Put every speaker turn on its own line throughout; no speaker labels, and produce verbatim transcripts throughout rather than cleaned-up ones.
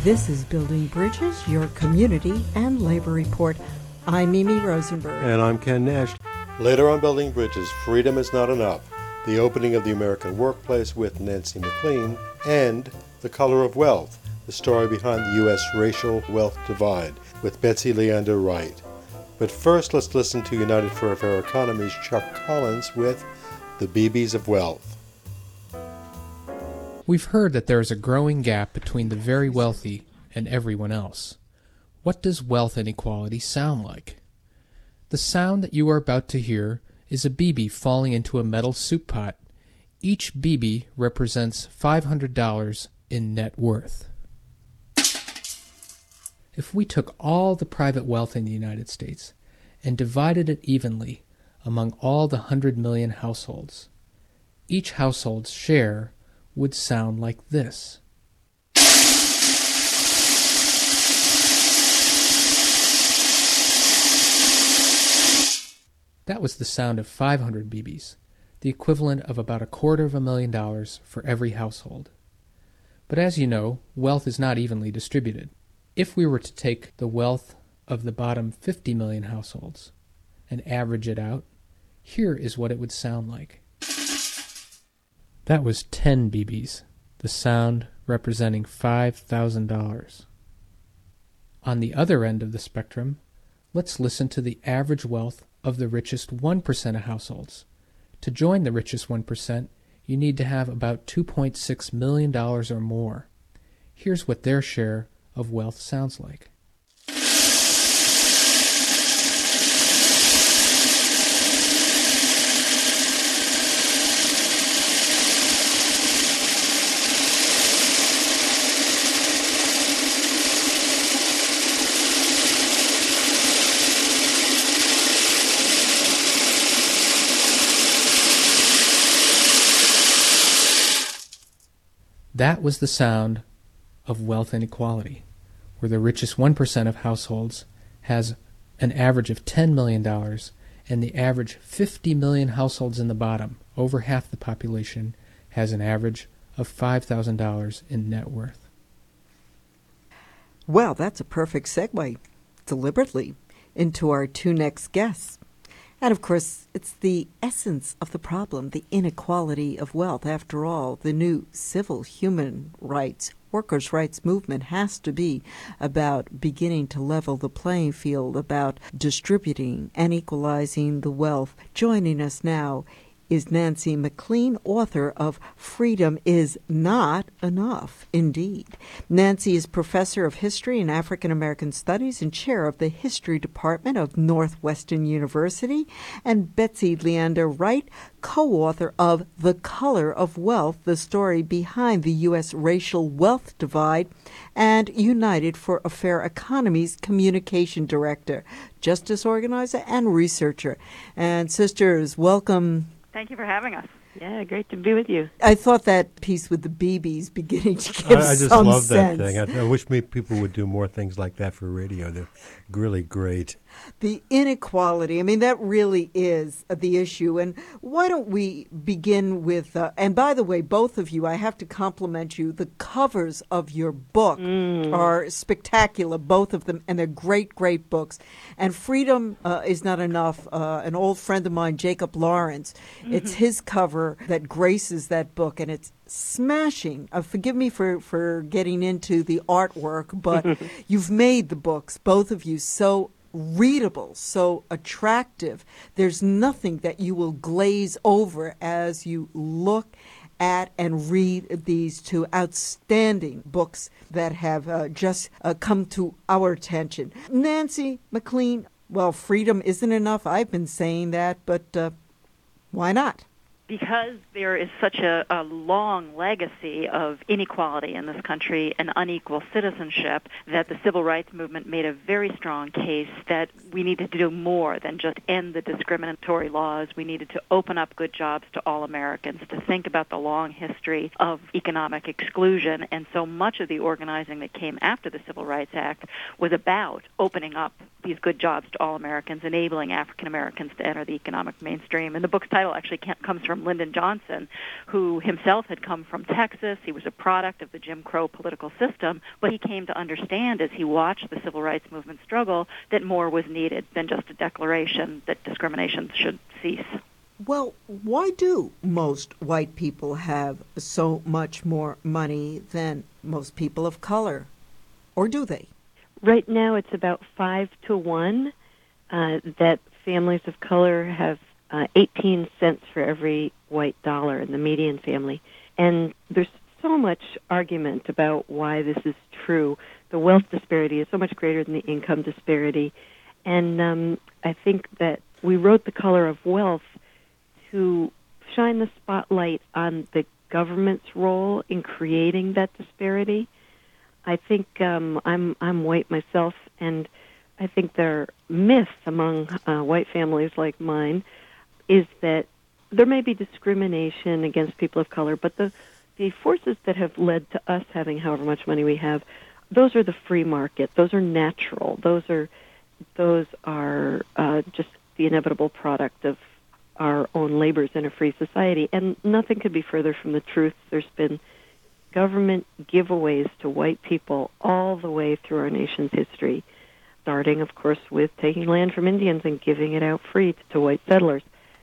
This is Building Bridges, your community and labor report. I'm Mimi Rosenberg.
And I'm Ken Nash. Later on Building Bridges, Freedom is Not Enough, the opening of the American workplace with Nancy MacLean, and The Color of Wealth, the story behind the U S racial wealth divide, with Betsy Leander Wright. But first, let's listen to United for a Fair Economy's Chuck Collins with The B Bs of Wealth.
We've heard that there is a growing gap between the very wealthy and everyone else. What does wealth inequality sound like? The sound that you are about to hear is a B B falling into a metal soup pot. Each B B represents five hundred dollars in net worth. If we took all the private wealth in the United States and divided it evenly among all the one hundred million households, each household's share would sound like this. That was the sound of five hundred B Bs, the equivalent of about a quarter of a million dollars for every household. But as you know, wealth is not evenly distributed. If we were to take the wealth of the bottom fifty million households and average it out, here is what it would sound like. That was ten B Bs, the sound representing five thousand dollars. On the other end of the spectrum, let's listen to the average wealth of the richest one percent of households. To join the richest one percent, you need to have about two point six million dollars or more. Here's what their share of wealth sounds like. That was the sound of wealth inequality, where the richest one percent of households has an average of ten million dollars, and the average fifty million households in the bottom, over half the population, has an average of five thousand dollars in net worth.
Well, that's a perfect segue, deliberately, into our two next guests. And, of course, it's the essence of the problem, the inequality of wealth. After all, the new civil human rights, workers' rights movement has to be about beginning to level the playing field, about distributing and equalizing the wealth. Joining us now is Nancy MacLean, author of Freedom is Not Enough, indeed. Nancy is professor of history and African American studies and chair of the history department of Northwestern University, and Betsy Leander Wright, co-author of The Color of Wealth, the story behind the U S racial wealth divide, and United for a Fair Economy's communication director, justice organizer, and researcher. And sisters, welcome.
Thank you for having us. Yeah, great to be with you.
I thought that piece with the B Bs beginning to give
I, I just
some
love
sense.
that thing. I, I wish me people would do more things like that for radio. They're really great.
The inequality, I mean, that really is the issue. And why don't we begin with, uh, and by the way, both of you, I have to compliment you. The covers of your book mm. are spectacular, both of them, and they're great, great books. And Freedom uh, is Not Enough, uh, an old friend of mine, Jacob Lawrence, mm-hmm. it's his cover that graces that book, and it's smashing. Uh, forgive me for, for getting into the artwork, but you've made the books, both of you, so readable, so attractive. There's nothing that you will glaze over as you look at and read these two outstanding books that have uh, just uh, come to our attention. Nancy MacLean, well, freedom isn't enough. I've been saying that, but uh, why not?
Because there is such a, a long legacy of inequality in this country and unequal citizenship that the civil rights movement made a very strong case that we needed to do more than just end the discriminatory laws. We needed to open up good jobs to all Americans, to think about the long history of economic exclusion. And so much of the organizing that came after the Civil Rights Act was about opening up these good jobs to all Americans, enabling African Americans to enter the economic mainstream. And the book's title actually comes from Lyndon Johnson, who himself had come from Texas. He was a product of the Jim Crow political system, but he came to understand as he watched the civil rights movement struggle that more was needed than just a declaration that discrimination should cease.
Well, why do most white people have so much more money than most people of color? Or do they?
Right now it's about five to one uh, that families of color have uh, eighteen cents for every white dollar in the median family. And there's so much argument about why this is true. The wealth disparity is so much greater than the income disparity. And um, I think that we wrote The Color of Wealth to shine the spotlight on the government's role in creating that disparity. I think um, I'm I'm white myself, and I think there are myths among uh, white families like mine is that there may be discrimination against people of color, but the, the forces that have led to us having however much money we have, those are the free market. Those are natural. Those are those are uh, just the inevitable product of our own labors in a free society, and nothing could be further from the truth. There's been government giveaways to white people all the way through our nation's history, starting, of course, with taking land from Indians and giving it out free to, to white settlers.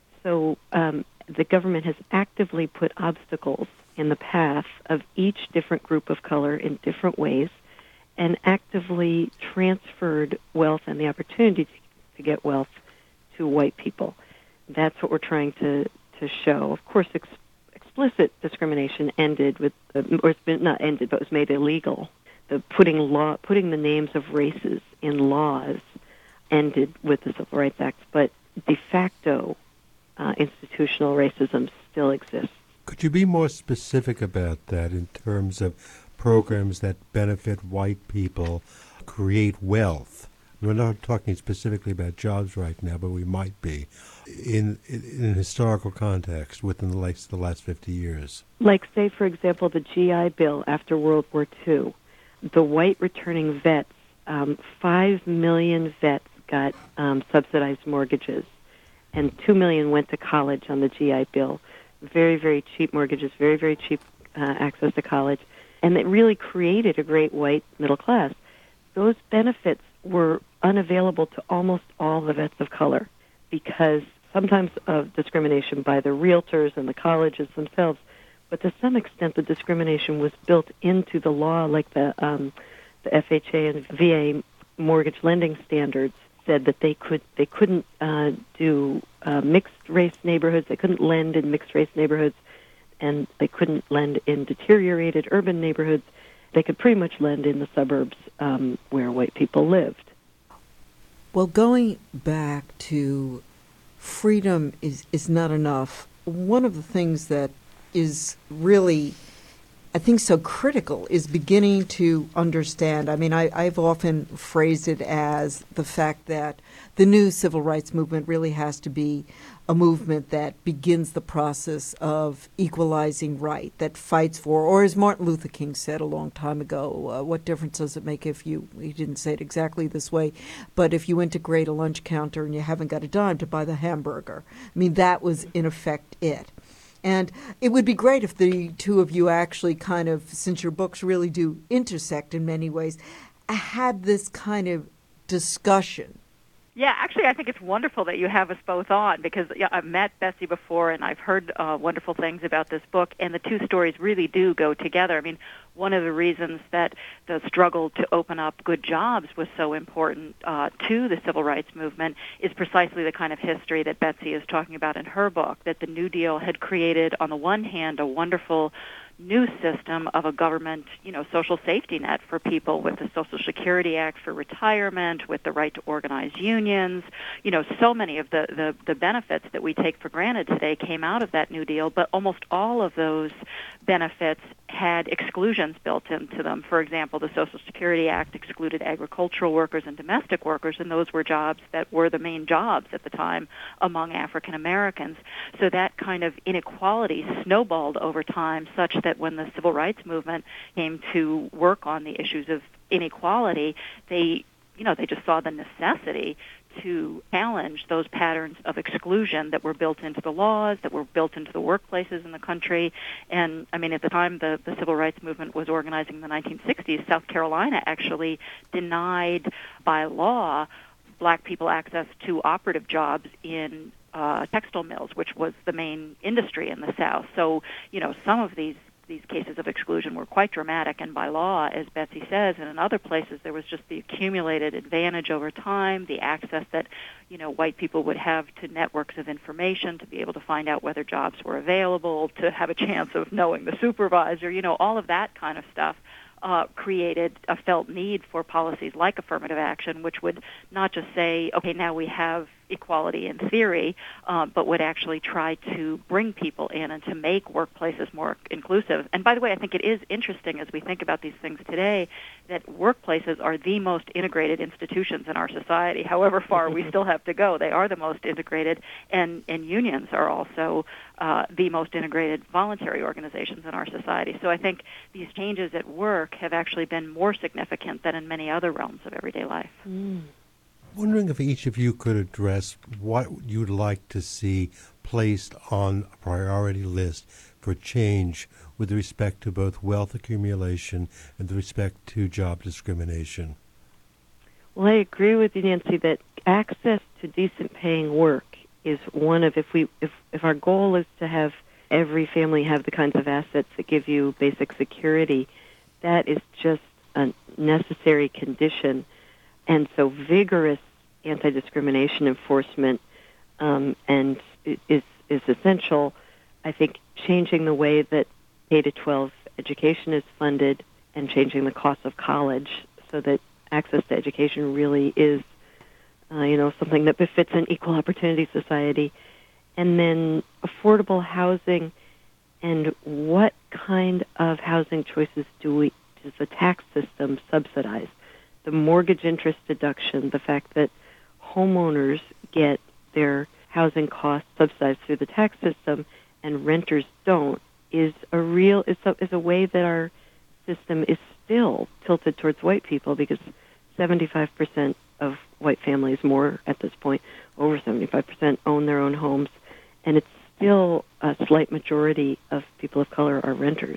So um, the government has actively put obstacles in the path of each different group of color in different ways and actively transferred wealth and the opportunity to, to get wealth to white people. That's what we're trying to, to show. Of course, ex- explicit discrimination ended with, uh, or it's been not ended, but was made illegal. The putting law, putting the names of races in laws ended with the Civil Rights Act, but de facto uh, institutional racism still exists.
Could you be more specific about that in terms of programs that benefit white people, create wealth? We're not talking specifically about jobs right now, but we might be in in, in historical context within the last, the last fifty years.
Like, say, for example, the G I Bill after World War Two. The white returning vets, um, five million vets got um, subsidized mortgages, and two million went to college on the G I Bill. Very, very cheap mortgages, very, very cheap uh, access to college, and it really created a great white middle class. Those benefits were unavailable to almost all the vets of color because sometimes of discrimination by the realtors and the colleges themselves, but to some extent the discrimination was built into the law, like the um, the F H A and V A mortgage lending standards said that they could they couldn't uh, do uh, mixed race neighborhoods, they couldn't lend in mixed race neighborhoods, and they couldn't lend in deteriorated urban neighborhoods. They could pretty much lend in the suburbs um, where white people lived.
Well, going back to freedom is, is not enough, one of the things that is really, I think, so critical is beginning to understand. I mean, I, I've often phrased it as the fact that the new civil rights movement really has to be a movement that begins the process of equalizing right, that fights for, or as Martin Luther King said a long time ago, uh, what difference does it make if you, he didn't say it exactly this way, but if you integrate a lunch counter and you haven't got a dime to buy the hamburger. I mean, that was in effect it. And it would be great if the two of you actually kind of, since your books really do intersect in many ways, had this kind of discussion.
Yeah, actually, I think it's wonderful that you have us both on because yeah, I've met Betsy before and I've heard uh, wonderful things about this book, and the two stories really do go together. I mean, one of the reasons that the struggle to open up good jobs was so important uh, to the civil rights movement is precisely the kind of history that Betsy is talking about in her book, that the New Deal had created, on the one hand, a wonderful new system of a government, you know, social safety net for people with the Social Security Act for retirement, with the right to organize unions. You know, so many of the, the, the benefits that we take for granted today came out of that New Deal, but almost all of those benefits had exclusions built into them. For example, the Social Security Act excluded agricultural workers and domestic workers, and those were jobs that were the main jobs at the time among African Americans. So that kind of inequality snowballed over time such that when the civil rights movement came to work on the issues of inequality, they you know, they just saw the necessity to challenge those patterns of exclusion that were built into the laws, that were built into the workplaces in the country. And, I mean, at the time the, the civil rights movement was organizing in the nineteen sixties, South Carolina actually denied by law black people access to operative jobs in uh, textile mills, which was the main industry in the South. So, you know, some of these these cases of exclusion were quite dramatic, and by law, as Betsy says, and in other places, there was just the accumulated advantage over time, the access that, you know, white people would have to networks of information to be able to find out whether jobs were available, to have a chance of knowing the supervisor, you know, all of that kind of stuff. Uh, created a felt need for policies like affirmative action, which would not just say, okay, now we have equality in theory, uh, but would actually try to bring people in and to make workplaces more inclusive. And by the way, I think it is interesting as we think about these things today that workplaces are the most integrated institutions in our society. However far we still have to go, they are the most integrated, and, and unions are also uh, the most integrated voluntary organizations in our society. So I think these changes at work have actually been more significant than in many other realms of everyday life.
Mm.
Wondering if each of you could address what you'd like to see placed on a priority list for change with respect to both wealth accumulation and with respect to job discrimination.
Well, I agree with you, Nancy, that access to decent paying work is one of, if we, if, if our goal is to have every family have the kinds of assets that give you basic security, that is just a necessary condition. And so vigorous anti-discrimination enforcement um, and is is essential. I think changing the way that K to twelve education is funded and changing the cost of college so that access to education really is, uh, you know, something that befits an equal opportunity society. And then affordable housing, and what kind of housing choices do we does the tax system subsidize? The mortgage interest deduction, the fact that homeowners get their housing costs subsidized through the tax system and renters don't, is a real is a, is a way that our system is still tilted towards white people, because seventy-five percent of white families, more at this point, over seventy-five percent own their own homes, and it's still a slight majority of people of color are renters.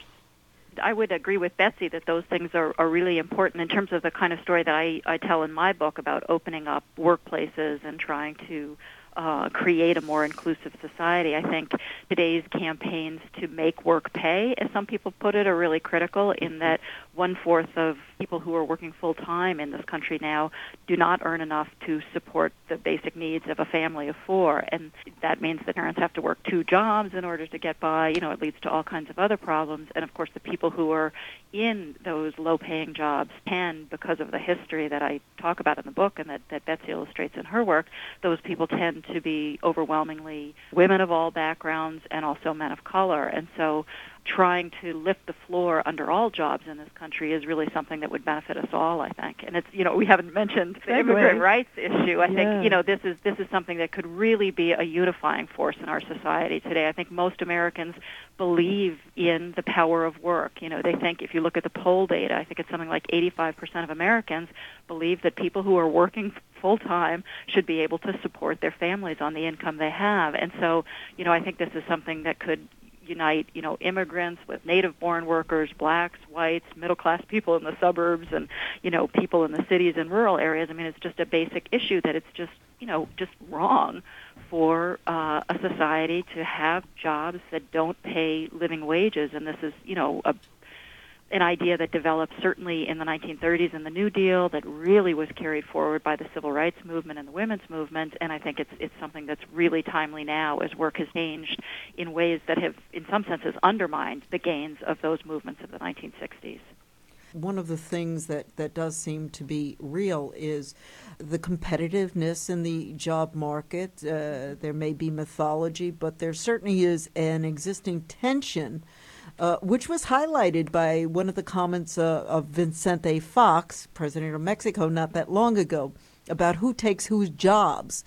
I would agree with Betsy that those things are, are really important in terms of the kind of story that I, I tell in my book about opening up workplaces and trying to uh, create a more inclusive society. I think today's campaigns to make work pay, as some people put it, are really critical, in that one-fourth of people who are working full-time in this country now do not earn enough to support the basic needs of a family of four. And that means that parents have to work two jobs in order to get by. You know, it leads to all kinds of other problems. And, of course, the people who are in those low-paying jobs tend, because of the history that I talk about in the book and that, that Betsy illustrates in her work, those people tend to be overwhelmingly women of all backgrounds and also men of color. And so trying to lift the floor under all jobs in this country is really something that would benefit us all, I think. And it's, you know, we haven't mentioned the immigrant rights issue. I
yeah.
think, you know, this is this is something that could really be a unifying force in our society today. I think most Americans believe in the power of work. You know, they think, if you look at the poll data, I think it's something like eighty-five percent of Americans believe that people who are working full-time should be able to support their families on the income they have. And so, you know, I think this is something that could unite, you know, immigrants with native-born workers, blacks, whites, middle-class people in the suburbs, and, you know, people in the cities and rural areas. I mean, it's just a basic issue that it's just, you know, just wrong for uh, a society to have jobs that don't pay living wages. And this is, you know, a an idea that developed certainly in the nineteen thirties in the New Deal, that really was carried forward by the civil rights movement and the women's movement, and I think it's it's something that's really timely now as work has changed in ways that have, in some senses, undermined the gains of those movements of the nineteen sixties.
One of the things that, that does seem to be real is the competitiveness in the job market. Uh, there may be mythology, but there certainly is an existing tension, uh, which was highlighted by one of the comments uh, of Vicente Fox, president of Mexico, not that long ago, about who takes whose jobs.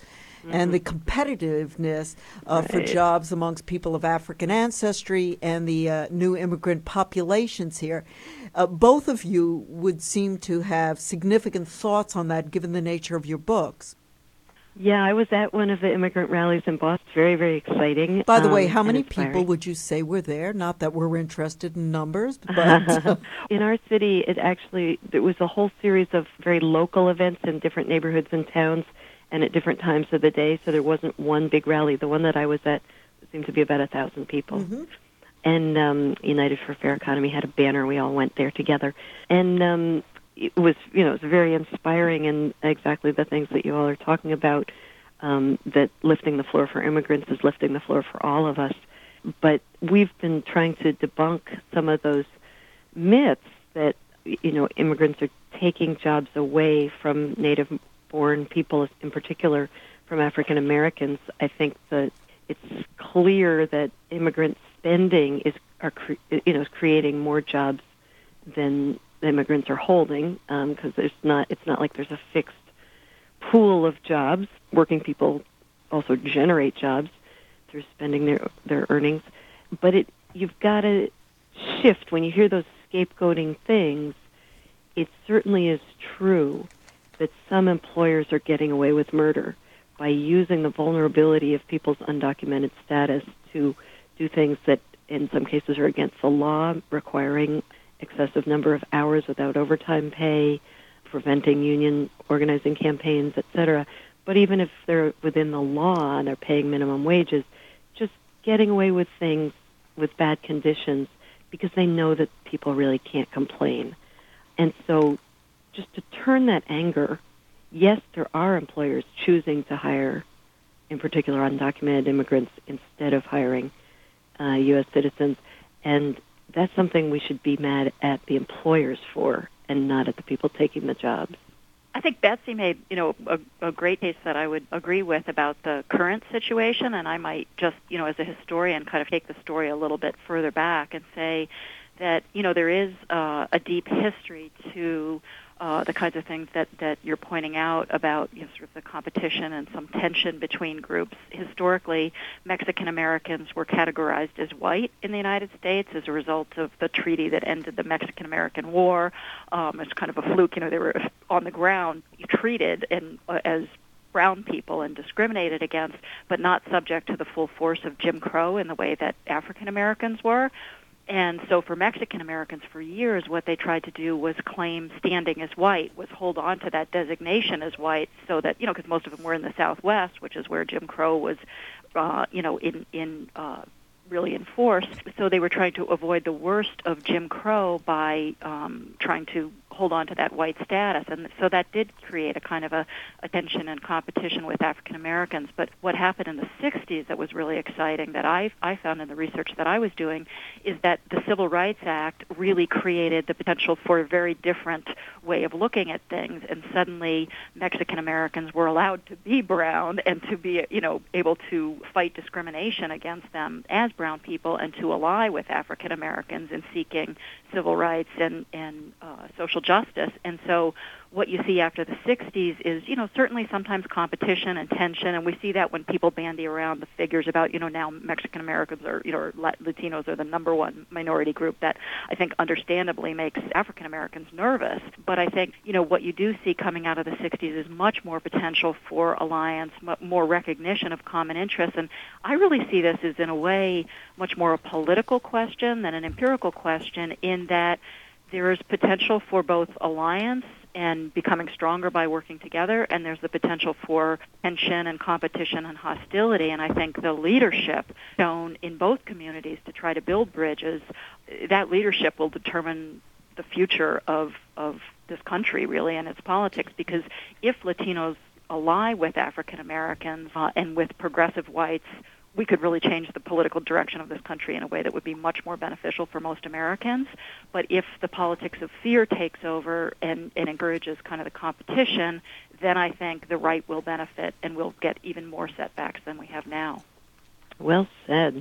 and the competitiveness uh, for
Right.
jobs amongst people of African ancestry and the uh, new immigrant populations here. Uh, both of you would seem to have significant thoughts on that given the nature of your books.
Yeah, I was at one of the immigrant rallies in Boston. Very, very exciting.
By the way,
um,
how
and
many
inspiring.
people would you say were there? Not that we're interested in numbers, but
In our city, it actually, there was a whole series of very local events in different neighborhoods and towns and at different times of the day, so there wasn't one big rally. The one that I was at seemed to be about a thousand people.
Mhm.
And um, United for Fair Economy had a banner. We all went there together. And um, it was, you know, it was very inspiring and exactly the things that you all are talking about, um, that lifting the floor for immigrants is lifting the floor for all of us. But we've been trying to debunk some of those myths that, you know, immigrants are taking jobs away from native-born people, in particular from African Americans. I think that it's clear that immigrant spending is, are cre- you know, is creating more jobs than immigrants are holding, because um, there's not. It's not like there's a fixed pool of jobs. Working people also generate jobs through spending their their earnings, but it you've got to shift when you hear those scapegoating things. It certainly is true that some employers are getting away with murder by using the vulnerability of people's undocumented status to do things that in some cases are against the law, requiring excessive number of hours without overtime pay, preventing union organizing campaigns, et cetera. But even if they're within the law and they're paying minimum wages, just getting away with things with bad conditions because they know that people really can't complain. And so just to turn that anger, yes, there are employers choosing to hire, in particular, undocumented immigrants instead of hiring uh, U S citizens, and that's something we should be mad at the employers for and not at the people taking the jobs.
I think Betsy made, you know, a, a great case that I would agree with about the current situation, and I might just, you know, as a historian, kind of take the story a little bit further back and say that, you know, there is uh, a deep history to uh, the kinds of things that, that you're pointing out about, you know, sort of the competition and some tension between groups. Historically, Mexican Americans were categorized as white in the United States as a result of the treaty that ended the Mexican-American War. Um, it's kind of a fluke. You know, they were on the ground treated and, uh, as brown people and discriminated against, but not subject to the full force of Jim Crow in the way that African Americans were. And so for Mexican Americans for years, what they tried to do was claim standing as white, was hold on to that designation as white so that, you know, because most of them were in the Southwest, which is where Jim Crow was, uh, you know, in, in uh, really enforced. So they were trying to avoid the worst of Jim Crow by um, trying to hold on to that white status. And so that did create a kind of a, a tension and competition with African Americans. But what happened in the sixties that was really exciting that I, I found in the research that I was doing is that the Civil Rights Act really created the potential for a very different way of looking at things. And suddenly Mexican Americans were allowed to be brown and to be, you know, able to fight discrimination against them as brown people and to ally with African Americans in seeking civil rights and, and uh, social justice. And so what you see after the sixties is, you know, certainly sometimes competition and tension, and we see that when people bandy around the figures about, you know, now Mexican Americans are, you know, or Latinos are the number one minority group. That I think understandably makes African Americans nervous. But I think, you know, what you do see coming out of the sixties is much more potential for alliance, more recognition of common interests. And I really see this as, in a way, much more a political question than an empirical question, in that there is potential for both alliance and becoming stronger by working together, and there's the potential for tension and competition and hostility. And I think the leadership shown in both communities to try to build bridges, that leadership will determine the future of, of this country, really, and its politics, because if Latinos ally with African Americans uh, and with progressive whites, we could really change the political direction of this country in a way that would be much more beneficial for most Americans. But if the politics of fear takes over and, and encourages kind of the competition, then I think the right will benefit and we'll get even more setbacks than we have now.
Well said.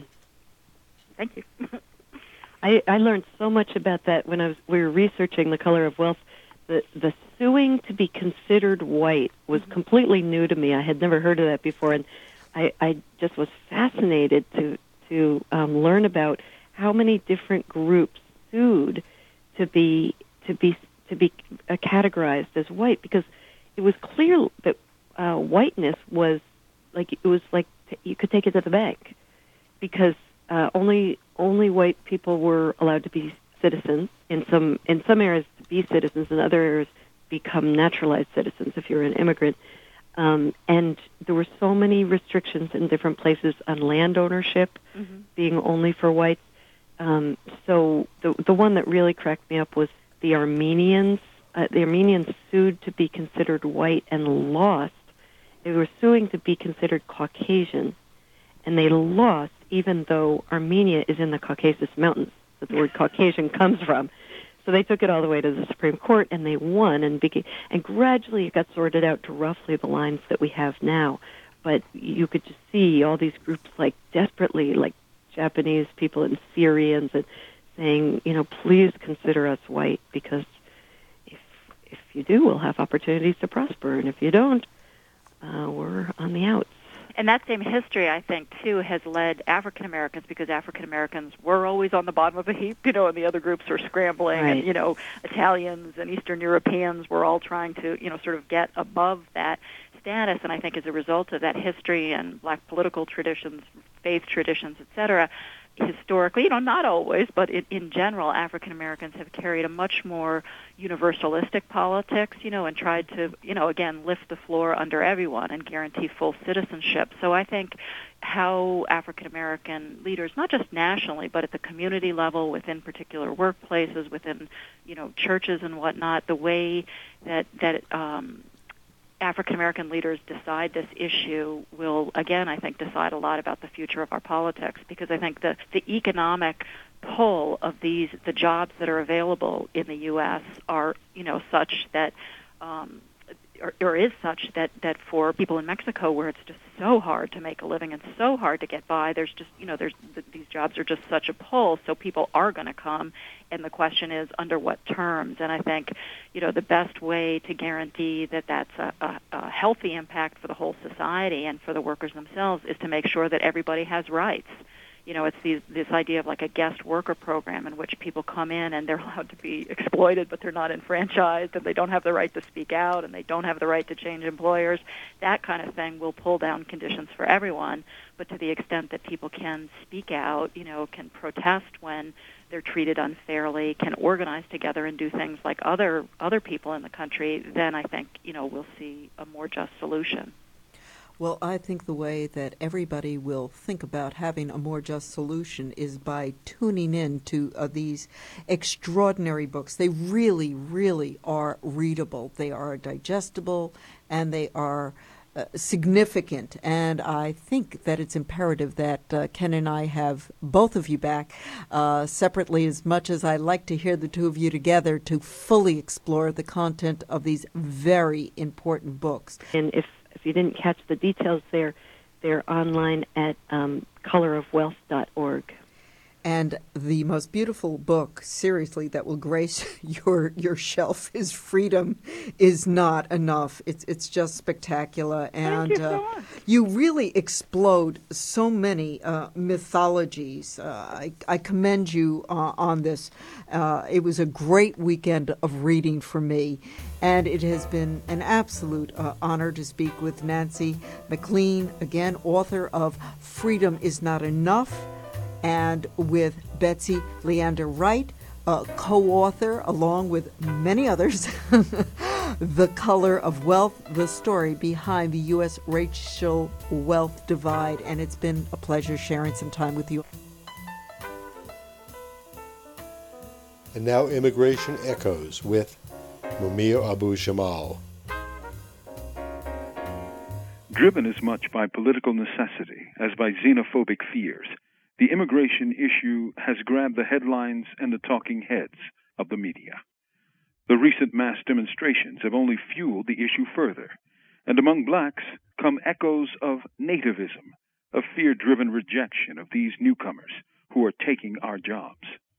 Thank you.
I, I learned so much about that when I was we were researching The Color of Wealth. The the suing to be considered white was completely new to me. I had never heard of that before, and I, I just was fascinated to to um, learn about how many different groups sued to be to be to be uh, categorized as white, because it was clear that uh, whiteness was like it was like t- you could take it to the bank, because uh, only only white people were allowed to be citizens in some in some areas to be citizens, in other areas become naturalized citizens if you're an immigrant. Um, and there were so many restrictions in different places on land ownership, mm-hmm. being only for whites. Um, so the the one that really cracked me up was the Armenians. Uh, the Armenians sued to be considered white and lost. They were suing to be considered Caucasian, and they lost, even though Armenia is in the Caucasus Mountains, that the word Caucasian comes from. So they took it all the way to the Supreme Court, and they won, and became, and gradually it got sorted out to roughly the lines that we have now. But you could just see all these groups, like, desperately, like Japanese people and Syrians, and saying, you know, please consider us white, because if if you do, we'll have opportunities to prosper, and if you don't, uh, we're on the outs.
And that same history, I think, too, has led African Americans, because African Americans were always on the bottom of a heap, you know, and the other groups were scrambling,
right.
and, you know, Italians and Eastern Europeans were all trying to, you know, sort of get above that status. And I think as a result of that history and black political traditions, faith traditions, et cetera, historically, you know, not always, but in, in general, African Americans have carried a much more universalistic politics, you know, and tried to, you know, again, lift the floor under everyone and guarantee full citizenship. So I think how African American leaders, not just nationally, but at the community level, within particular workplaces, within, you know, churches and whatnot, the way that that um, African American leaders decide this issue will, again, I think, decide a lot about the future of our politics, because I think the, the economic pull of these, the jobs that are available in the U S are, you know, such that, um, or, or is such that, that for people in Mexico, where it's just so hard to make a living and so hard to get by, there's just, you know, there's these jobs are just such a pull, so people are going to come, and the question is under what terms. And I think, you know, the best way to guarantee that that's a, a, a healthy impact for the whole society and for the workers themselves is to make sure that everybody has rights. You know, it's these, this idea of like a guest worker program in which people come in and they're allowed to be exploited, but they're not enfranchised, and they don't have the right to speak out, and they don't have the right to change employers. That kind of thing will pull down conditions for everyone. But to the extent that people can speak out, you know, can protest when they're treated unfairly, can organize together and do things like other other people in the country, then I think, you know, we'll see a more just solution.
Well, I think the way that everybody will think about having a more just solution is by tuning in to uh, these extraordinary books. They really, really are readable. They are digestible, and they are uh, significant. And I think that it's imperative that uh, Ken and I have both of you back uh, separately, as much as I like to hear the two of you together, to fully explore the content of these very important books.
And if If you didn't catch the details there, they're online at um, color of wealth dot org.
And the most beautiful book, seriously, that will grace your your shelf is Freedom Is Not Enough. It's it's just spectacular. And
Thank you so
uh,
much.
You really explode so many uh, mythologies. Uh, I, I commend you uh, on this. Uh, it was a great weekend of reading for me. And it has been an absolute uh, honor to speak with Nancy McLean, again, author of Freedom Is Not Enough, and with Betsy Leander Wright, uh, co-author, along with many others, The Color of Wealth, the story behind the U S racial wealth divide. And it's been a pleasure sharing some time with you.
And now Immigration Echoes with Mumia Abu-Jamal.
Driven as much by political necessity as by xenophobic fears, the immigration issue has grabbed the headlines and the talking heads of the media. The recent mass demonstrations have only fueled the issue further, and among blacks come echoes of nativism, a fear-driven rejection of these newcomers who are taking our jobs.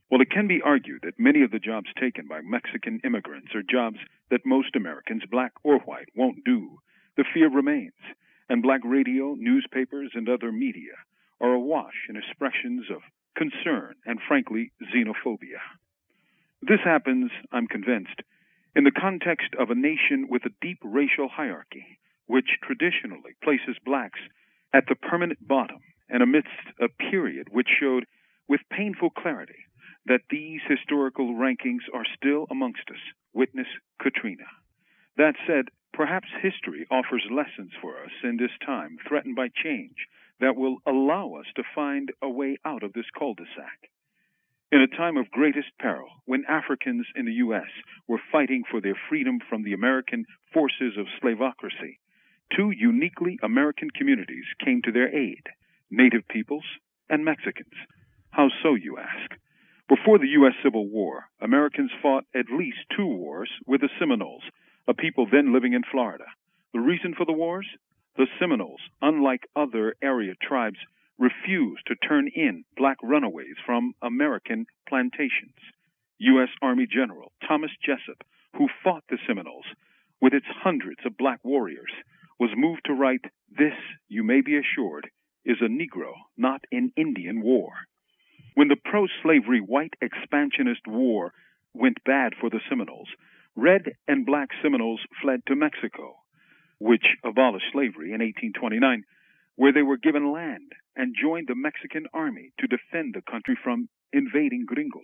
Well, it can be argued that many of the jobs taken by Mexican immigrants are jobs that most Americans, black or white, won't do. The fear remains, and black radio, newspapers, and other media are awash in expressions of concern and, frankly, xenophobia. This happens, I'm convinced, in the context of a nation with a deep racial hierarchy, which traditionally places blacks at the permanent bottom and amidst a period which showed with painful clarity that these historical rankings are still amongst us. Witness Katrina. That said, perhaps history offers lessons for us in this time threatened by change that will allow us to find a way out of this cul-de-sac. In a time of greatest peril, when Africans in the U S were fighting for their freedom from the American forces of slavocracy, two uniquely American communities came to their aid, Native peoples and Mexicans. How so, you ask? Before the U S Civil War, Americans fought at least two wars with the Seminoles, a people then living in Florida. The reason for the wars? The Seminoles, unlike other area tribes, refused to turn in black runaways from American plantations. U S Army General Thomas Jessup, who fought the Seminoles with its hundreds of black warriors, was moved to write, "This, you may be assured, is a Negro, not an Indian war." When the pro-slavery white expansionist war went bad for the Seminoles, red and black Seminoles fled to Mexico, which abolished slavery in eighteen twenty-nine, where they were given land and joined the Mexican army to defend the country from invading gringos.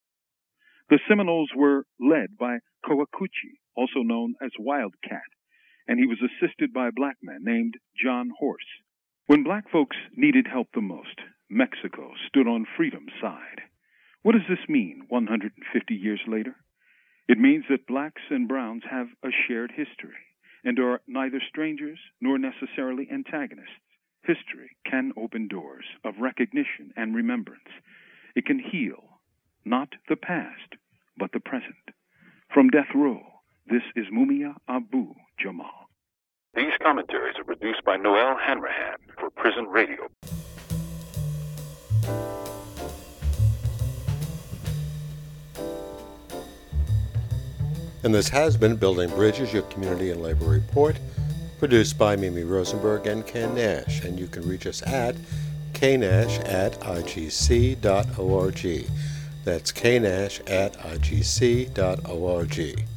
The Seminoles were led by Coacuchi, also known as Wildcat, and he was assisted by a black man named John Horse. When black folks needed help the most, Mexico stood on freedom's side. What does this mean one hundred fifty years later? It means that blacks and browns have a shared history and are neither strangers nor necessarily antagonists. History can open doors of recognition and remembrance. It can heal, not the past, but the present. From Death Row, this is Mumia Abu Jamal.
These commentaries are produced by Noel Hanrahan for Prison Radio.
And this has been Building Bridges, your community and labor report, produced by Mimi Rosenberg and Ken Nash. And you can reach us at knash at i g c dot org. That's knash at i g c dot org.